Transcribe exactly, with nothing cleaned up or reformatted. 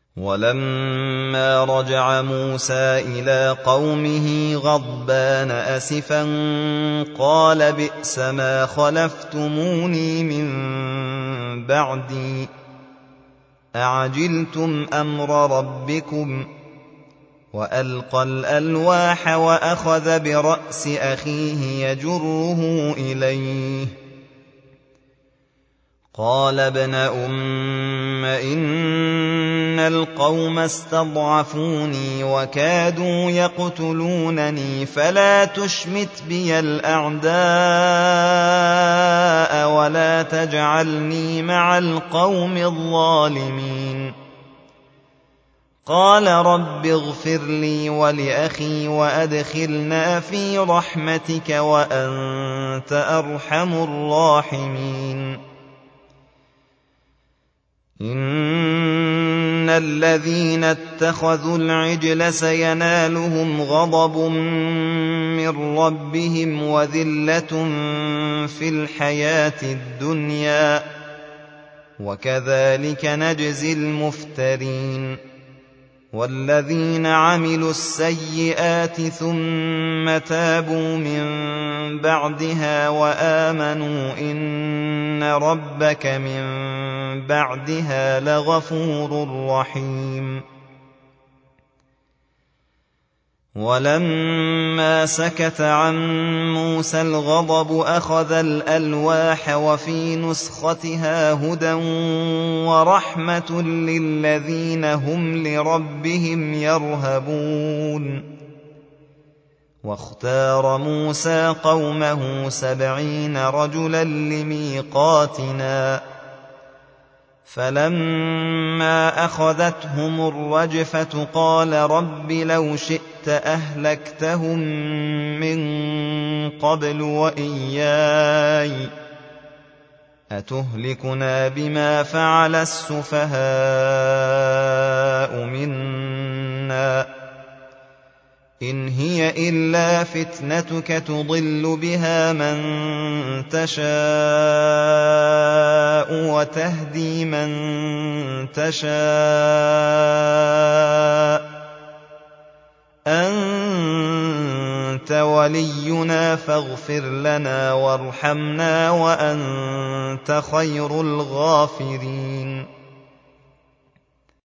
وَلَمَّا رَجَعَ مُوسَىٰ إِلَىٰ قَوْمِهِ غَضْبَانَ أَسِفًا قَالَ بِئْسَمَا خَلَفْتُمُونِي مِن بَعْدِي أَعَجِلْتُمْ أَمْرَ رَبِّكُمْ ۖ وَأَلْقَى الْأَلْوَاحَ وَأَخَذَ بِرَأْسِ أَخِيهِ يَجُرُّهُ إِلَيْهِ قَالَ ابْنَ أُمَّ إِنَّ الْقَوْمَ اسْتَضْعَفُونِي وَكَادُوا يَقْتُلُونَنِي فَلَا تُشْمِتْ بِيَ الْأَعْدَاءَ وَلَا تَجْعَلْنِي مَعَ الْقَوْمِ الظَّالِمِينَ قَالَ رَبِّ اغْفِرْ لِي وَلِأَخِي وَأَدْخِلْنَا فِي رَحْمَتِكَ وَأَنتَ أَرْحَمُ الرَّاحِمِينَ إِنَّ الَّذِينَ اتَّخَذُوا الْعِجْلَ سَيَنَالُهُمْ غَضَبٌ مِّن رَّبِّهِمْ وَذِلَّةٌ فِي الْحَيَاةِ الدُّنْيَا ۚ وَكَذَٰلِكَ نَجْزِي الْمُفْتَرِينَ وَالَّذِينَ عَمِلُوا السَّيِّئَاتِ ثُمَّ تَابُوا مِن بَعْدِهَا وَآمَنُوا إِنَّ رَبَّكَ مِن بَعْدِهَا لَغَفُورٌ رَّحِيمٌ وَلَمَّا سَكَتَ عَن مُّوسَى الْغَضَبُ أَخَذَ الْأَلْوَاحَ وَفِي نُسْخَتِهَا هُدًى وَرَحْمَةٌ لِّلَّذِينَ هُمْ لِرَبِّهِمْ يَرْهَبُونَ وَاخْتَارَ مُوسَىٰ قَوْمَهُ سَبْعِينَ رَجُلًا لِّمِيقَاتِنَا فَلَمَّا أَخَذَتْهُمُ الرَّجْفَةُ قَالَ رَبِّ لَوْ شِئْتَ أَهْلَكْتَهُم مِّن قَبْلُ وَإِيَّايَ ۖ أَتُهْلِكُنَا بِمَا فَعَلَ السُّفَهَاءُ مِنَّا ۖ إِنْ هِيَ إِلَّا فِتْنَتُكَ تُضِلُّ بِهَا مَن تَشَاءُ وَتَهْدِي مَن تَشَاءُ ۖ أَنتَ وَلِيُّنَا فَاغْفِرْ لَنَا وَارْحَمْنَا وَأَنتَ خَيْرُ الْغَافِرِينَ